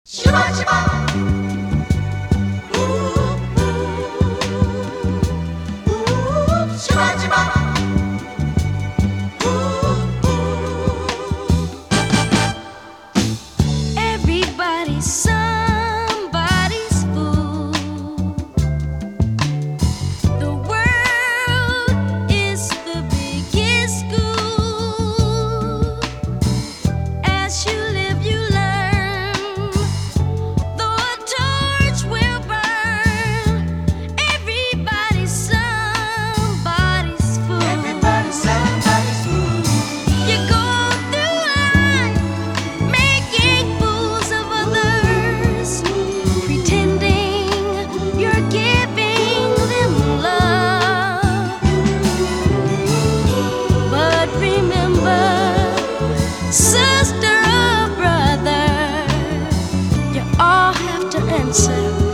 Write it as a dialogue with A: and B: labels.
A: Shiba, shiba. Shiba, shiba.
B: Everybody's somebody's fool. The world is the biggest school. As you live, you learn. Though a torch will burn. Everybody's somebody's fool.
A: Everybody's somebody's fool.
B: You go through life making fools of others, pretending you're giving them love. But remember, sister or brother, you all have to answer